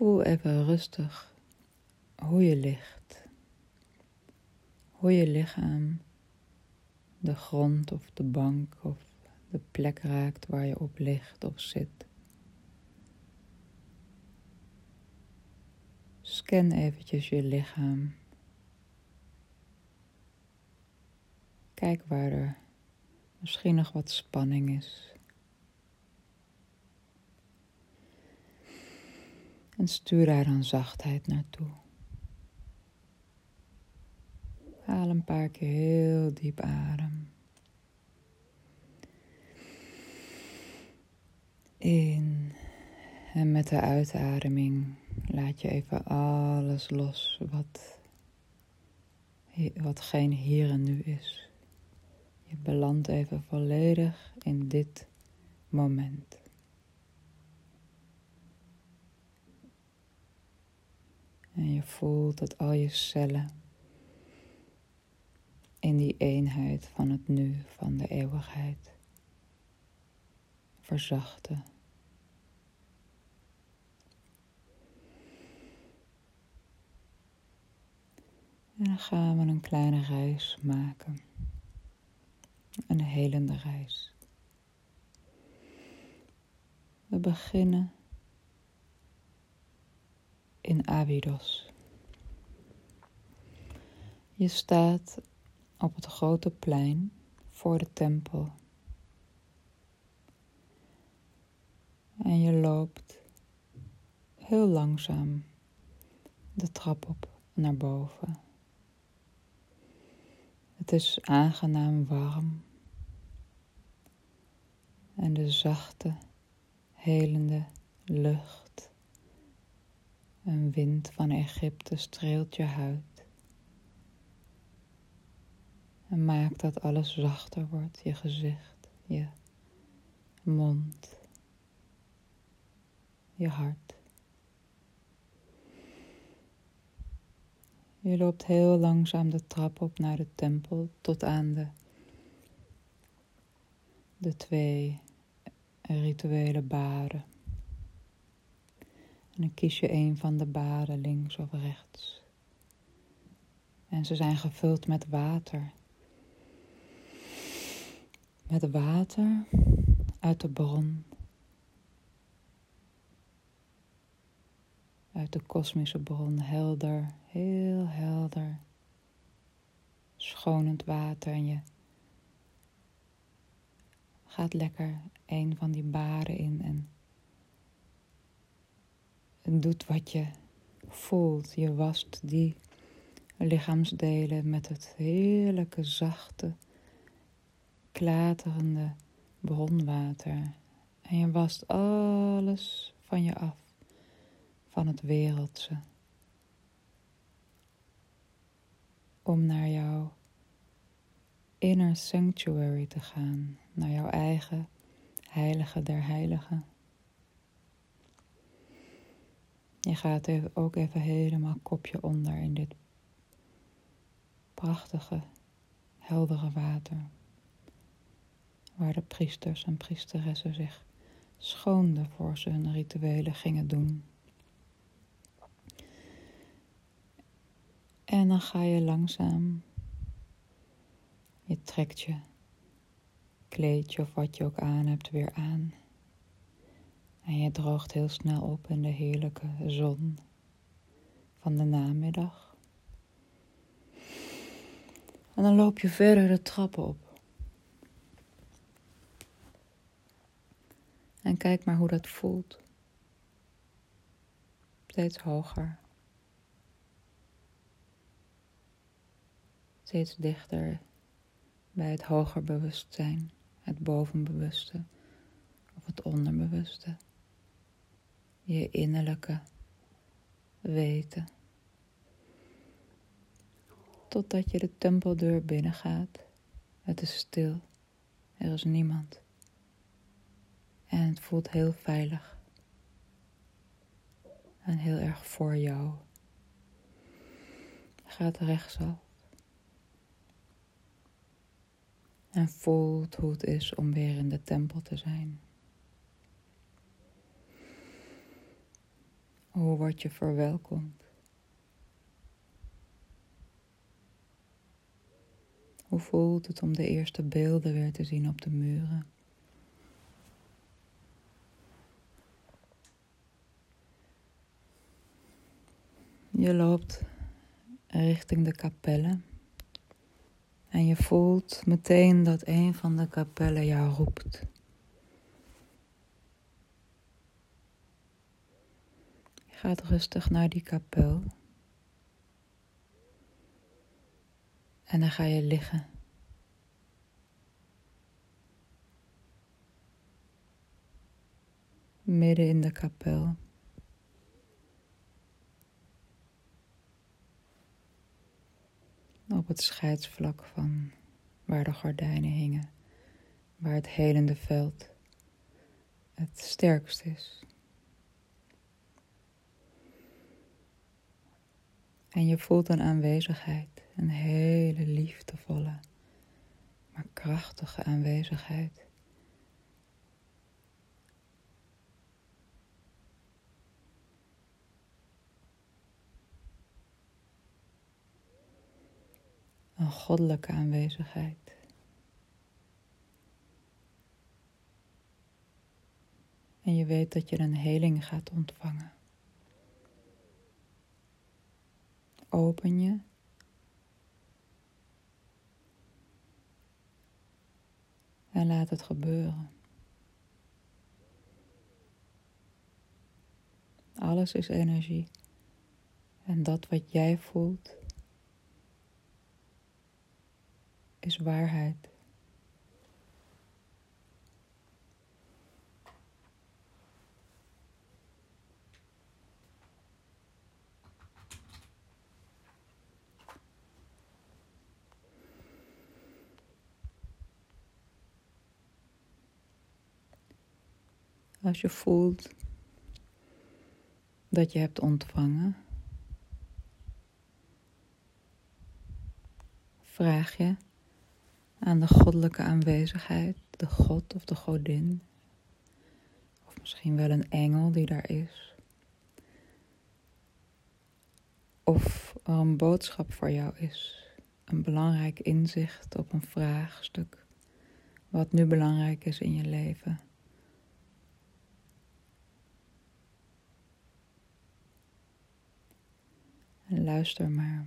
Voel even rustig hoe je ligt. Hoe je lichaam de grond of de bank of de plek raakt waar je op ligt of zit. Scan eventjes je lichaam. Kijk waar er misschien nog wat spanning is. En stuur daar dan zachtheid naartoe. Haal een paar keer heel diep adem. In. En met de uitademing laat je even alles los wat geen hier en nu is. Je belandt even volledig in dit moment. En je voelt dat al je cellen in die eenheid van het nu, van de eeuwigheid, verzachten. En dan gaan we een kleine reis maken. Een helende reis. We beginnen in Abydos. Je staat op het grote plein voor de tempel. En je loopt heel langzaam de trap op naar boven. Het is aangenaam warm. En de zachte, helende lucht, een wind van Egypte streelt je huid. En maakt dat alles zachter wordt, je gezicht, je mond, je hart. Je loopt heel langzaam de trap op naar de tempel tot aan de 2 rituele baden. En dan kies je een van de baden links of rechts. En ze zijn gevuld met water. Met water uit de bron. Uit de kosmische bron, helder, heel helder. Schonend water en je gaat lekker een van die baden in en doet wat je voelt. Je wast die lichaamsdelen met het heerlijke, zachte, klaterende bronwater. En je wast alles van je af, van het wereldse. Om naar jouw inner sanctuary te gaan, naar jouw eigen heilige der heiligen. Je gaat ook even helemaal kopje onder in dit prachtige, heldere water. Waar de priesters en priesteressen zich schoonden voor ze hun rituelen gingen doen. En dan ga je langzaam, je trekt je kleedje of wat je ook aan hebt weer aan. En je droogt heel snel op in de heerlijke zon van de namiddag. En dan loop je verder de trappen op. En kijk maar hoe dat voelt. Steeds hoger. Steeds dichter bij het hoger bewustzijn, het bovenbewuste of het onderbewuste. Je innerlijke weten. Totdat je de tempeldeur binnengaat. Het is stil. Er is niemand. En het voelt heel veilig. En heel erg voor jou. Je gaat rechtsaf. En voelt hoe het is om weer in de tempel te zijn. Hoe word je verwelkomd? Hoe voelt het om de eerste beelden weer te zien op de muren? Je loopt richting de kapellen en je voelt meteen dat een van de kapellen jou roept. Je gaat rustig naar die kapel en dan ga je liggen. Midden in de kapel. Op het scheidsvlak van waar de gordijnen hingen. Waar het helende veld het sterkst is. En je voelt een aanwezigheid. Een hele liefdevolle, maar krachtige aanwezigheid. Een goddelijke aanwezigheid. En je weet dat je een heling gaat ontvangen. Open je. En laat het gebeuren. Alles is energie. En dat wat jij voelt, is waarheid. Als je voelt dat je hebt ontvangen, vraag je aan de goddelijke aanwezigheid, de god of de godin, of misschien wel een engel die daar is, of er een boodschap voor jou is, een belangrijk inzicht op een vraagstuk, wat nu belangrijk is in je leven. En luister maar.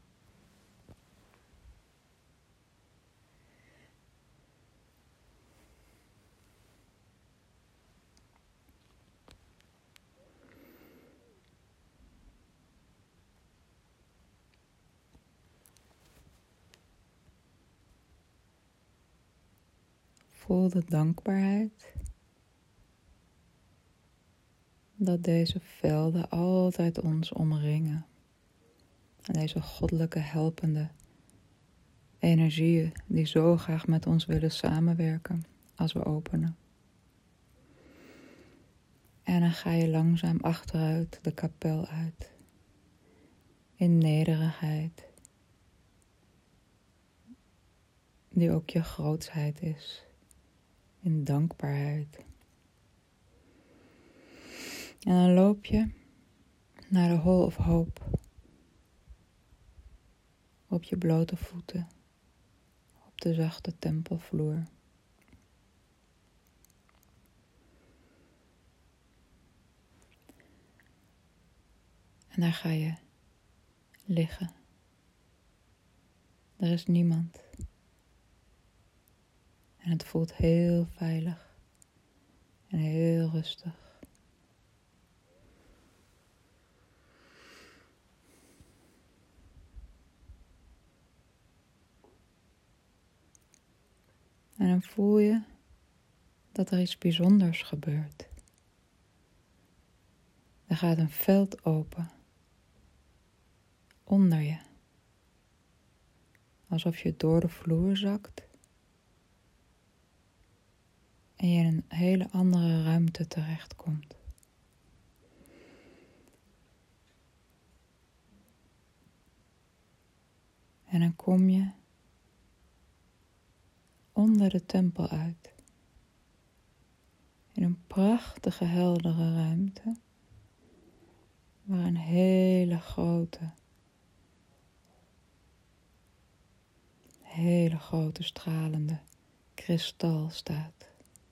Voel de dankbaarheid dat deze velden altijd ons omringen. En deze goddelijke helpende energieën die zo graag met ons willen samenwerken als we openen. En dan ga je langzaam achteruit de kapel uit. In nederigheid. Die ook je grootsheid is. In dankbaarheid. En dan loop je naar de Hall of Hope. Op je blote voeten. Op de zachte tempelvloer. En daar ga je liggen. Er is niemand. En het voelt heel veilig. En heel rustig. En dan voel je dat er iets bijzonders gebeurt. Er gaat een veld open. Onder je. Alsof je door de vloer zakt. En je in een hele andere ruimte terechtkomt. En dan kom je onder de tempel uit. In een prachtige heldere ruimte. waar een hele grote stralende kristal staat.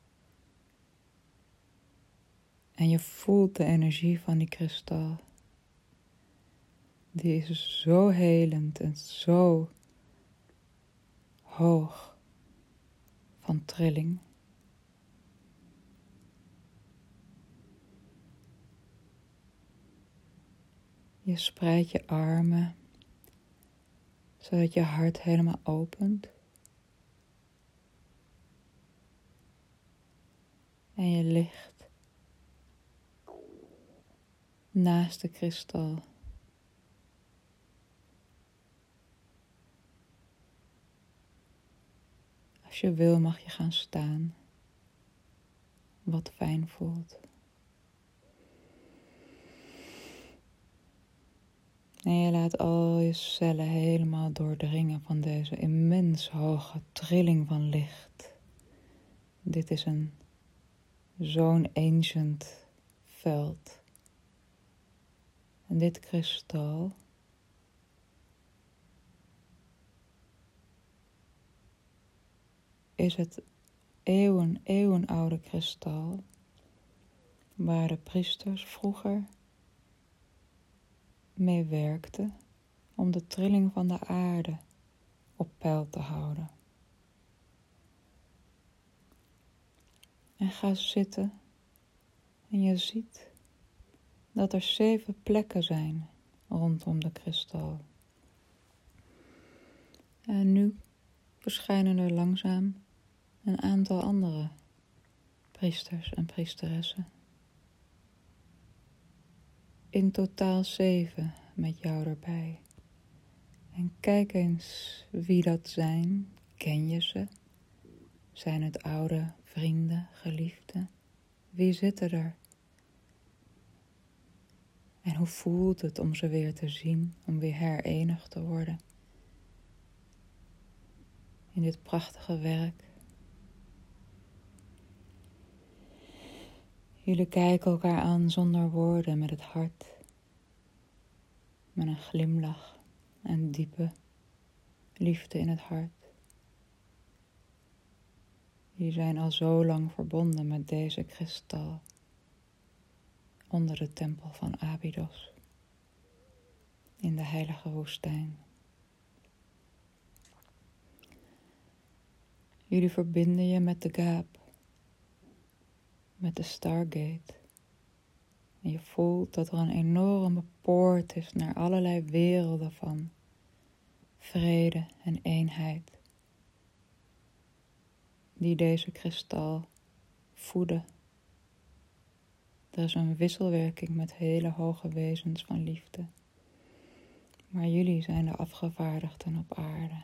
En je voelt de energie van die kristal. Die is zo helend en zo hoog van trilling. Je spreidt je armen, zodat je hart helemaal opent. En je ligt naast de kristal. Als je wil mag je gaan staan, wat fijn voelt. En je laat al je cellen helemaal doordringen van deze immens hoge trilling van licht. Dit is zo'n ancient veld. En dit kristal is het eeuwenoude kristal waar de priesters vroeger mee werkten om de trilling van de aarde op peil te houden. En ga zitten en je ziet dat er 7 plekken zijn rondom de kristal. En nu verschijnen er langzaam een aantal andere priesters en priesteressen. In totaal 7 met jou erbij. En kijk eens wie dat zijn. Ken je ze? Zijn het oude vrienden, geliefden? Wie zitten er? En hoe voelt het om ze weer te zien, om weer herenigd te worden? In dit prachtige werk. Jullie kijken elkaar aan zonder woorden, met het hart. Met een glimlach en diepe liefde in het hart. Jullie zijn al zo lang verbonden met deze kristal. Onder de tempel van Abydos. In de heilige woestijn. Jullie verbinden je met de Gaap. Met de Stargate. En je voelt dat er een enorme poort is naar allerlei werelden van vrede en eenheid. Die deze kristal voeden. Er is een wisselwerking met hele hoge wezens van liefde. Maar jullie zijn de afgevaardigden op aarde.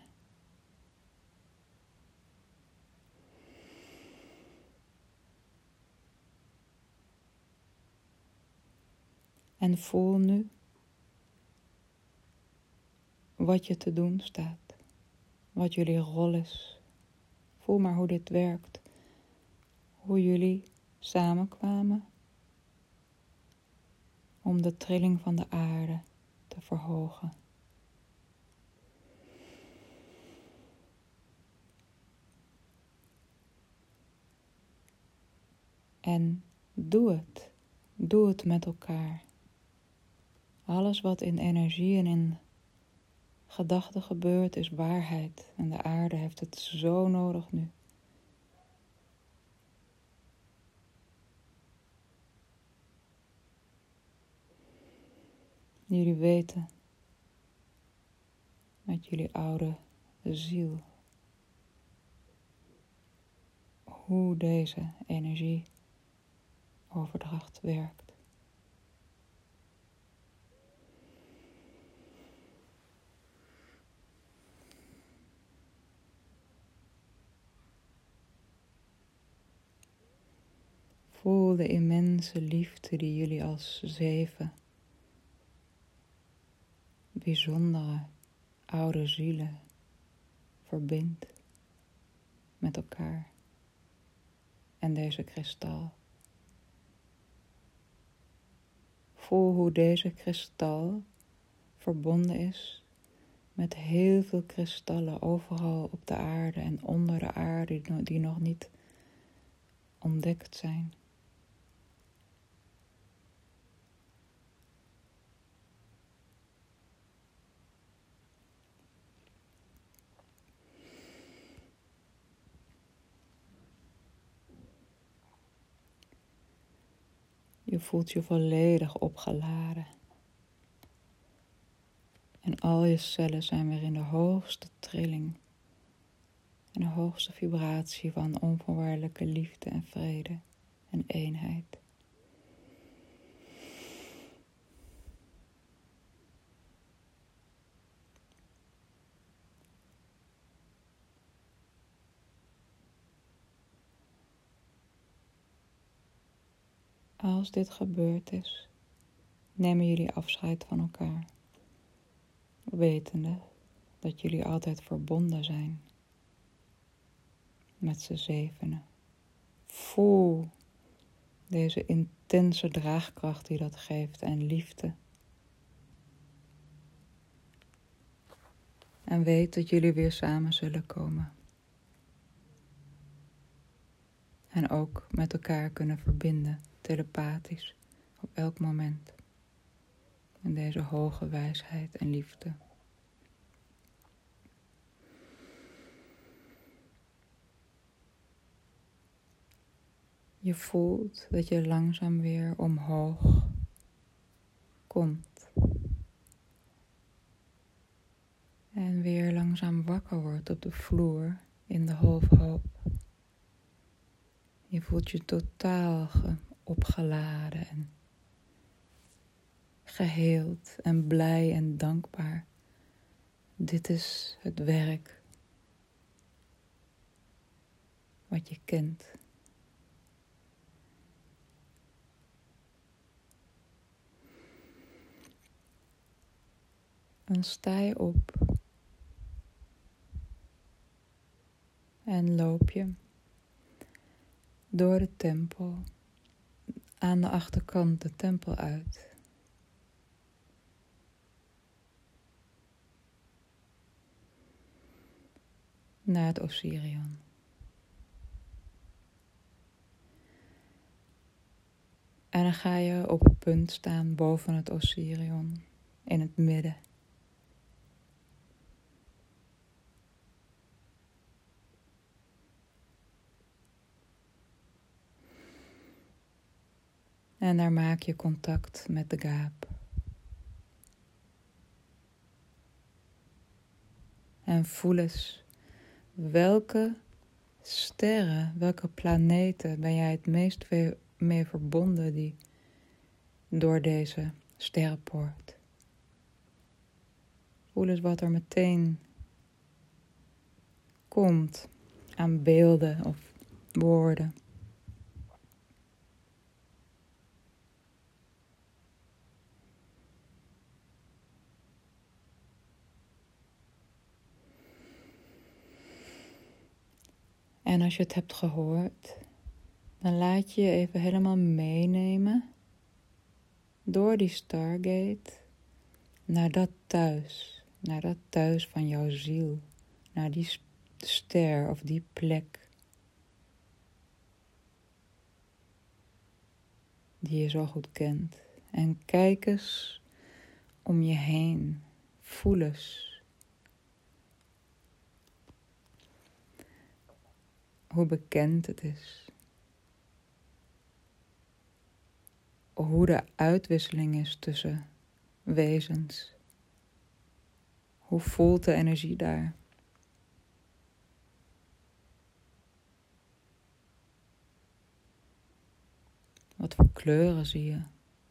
En voel nu wat je te doen staat. Wat jullie rol is. Voel maar hoe dit werkt. Hoe jullie samenkwamen om de trilling van de aarde te verhogen. En doe het. Doe het met elkaar. Alles wat in energie en in gedachten gebeurt is waarheid. En de aarde heeft het zo nodig nu. Jullie weten met jullie oude ziel hoe deze energieoverdracht werkt. Voel de immense liefde die jullie als 7 bijzondere oude zielen verbindt met elkaar en deze kristal. voel hoe deze kristal verbonden is met heel veel kristallen overal op de aarde en onder de aarde die nog niet ontdekt zijn. Je voelt je volledig opgeladen. En al je cellen zijn weer in de hoogste trilling. En de hoogste vibratie van onvoorwaardelijke liefde en vrede en eenheid. Als dit gebeurd is, nemen jullie afscheid van elkaar, wetende dat jullie altijd verbonden zijn met z'n zevenen. Voel deze intense draagkracht die dat geeft en liefde. En weet dat jullie weer samen zullen komen. En ook met elkaar kunnen verbinden, telepathisch, op elk moment. In deze hoge wijsheid en liefde. Je voelt dat je langzaam weer omhoog komt. En weer langzaam wakker wordt op de vloer in de Halve Hoop. Je voelt je totaal opgeladen en geheeld en blij en dankbaar. Dit is het werk wat je kent. Dan sta je op en loop je door de tempel, aan de achterkant de tempel uit. Naar het Osirion. En dan ga je op het punt staan boven het Osirion, in het midden. En daar maak je contact met de Gaap. En voel eens, welke sterren, welke planeten ben jij het meest mee verbonden die door deze sterrenpoort? Voel eens wat er meteen komt aan beelden of woorden. En als je het hebt gehoord, dan laat je je even helemaal meenemen door die Stargate naar dat thuis van jouw ziel, naar die ster of die plek die je zo goed kent. En kijk eens om je heen, voel eens hoe bekend het is. Hoe de uitwisseling is tussen wezens. Hoe voelt de energie daar? Wat voor kleuren zie je?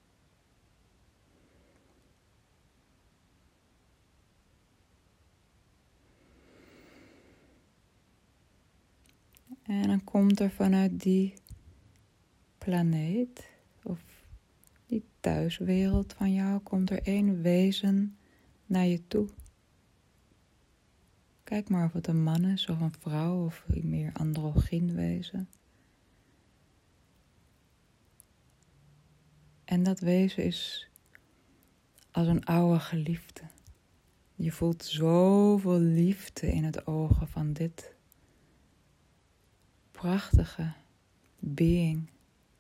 En dan komt er vanuit die planeet of die thuiswereld van jou, komt er één wezen naar je toe. Kijk maar of het een man is of een vrouw of een meer androgyn wezen. En dat wezen is als een oude geliefde. Je voelt zoveel liefde in het ogen van dit prachtige being.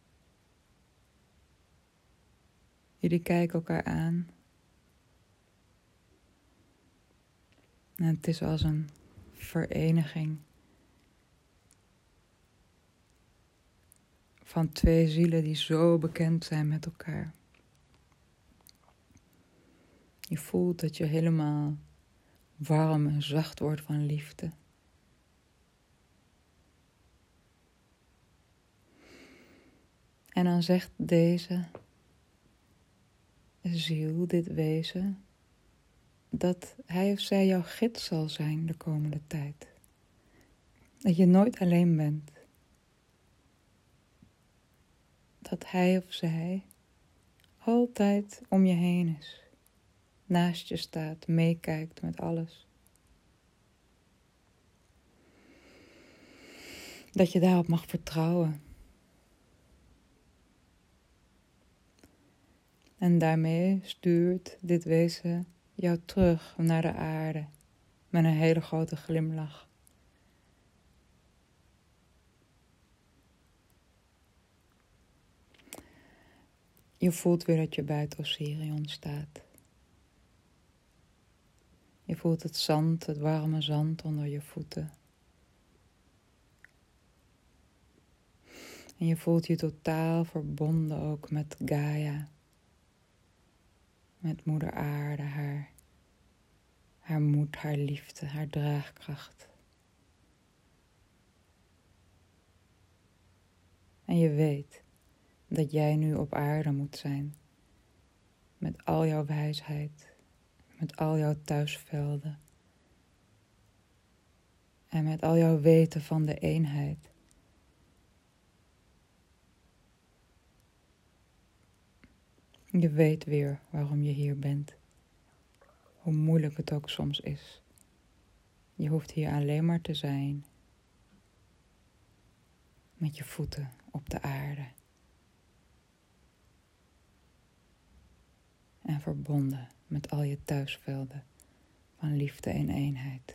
Jullie kijken elkaar aan. En het is als een vereniging van twee zielen die zo bekend zijn met elkaar. Je voelt dat je helemaal warm en zacht wordt van liefde. En dan zegt deze ziel, dit wezen, dat hij of zij jouw gids zal zijn de komende tijd. Dat je nooit alleen bent. Dat hij of zij altijd om je heen is. Naast je staat, meekijkt met alles. Dat je daarop mag vertrouwen. En daarmee stuurt dit wezen jou terug naar de aarde met een hele grote glimlach. Je voelt weer dat je buiten Osirion staat. Je voelt het zand, het warme zand onder je voeten. En je voelt je totaal verbonden ook met Gaia. Met moeder aarde, haar moed, haar liefde, haar draagkracht. En je weet dat jij nu op aarde moet zijn. Met al jouw wijsheid, met al jouw thuisvelden. En met al jouw weten van de eenheid. Je weet weer waarom je hier bent. Hoe moeilijk het ook soms is. Je hoeft hier alleen maar te zijn. Met je voeten op de aarde. En verbonden met al je thuisvelden van liefde en eenheid.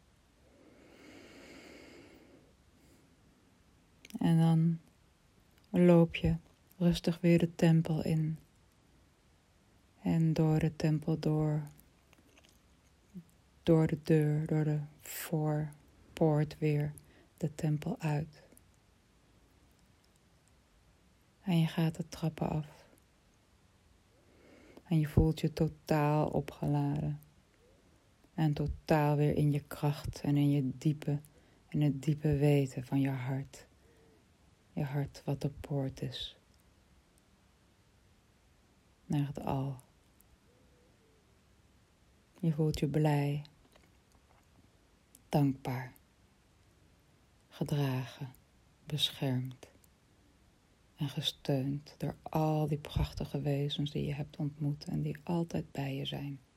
En dan loop je rustig weer de tempel in. En door de tempel door de deur, door de voorpoort weer de tempel uit. En je gaat de trappen af. En je voelt je totaal opgeladen. En totaal weer in je kracht en in het diepe weten van je hart. Je hart wat de poort is. Naar het al. Je voelt je blij. Dankbaar. Gedragen. Beschermd. En gesteund door al die prachtige wezens die je hebt ontmoet en die altijd bij je zijn.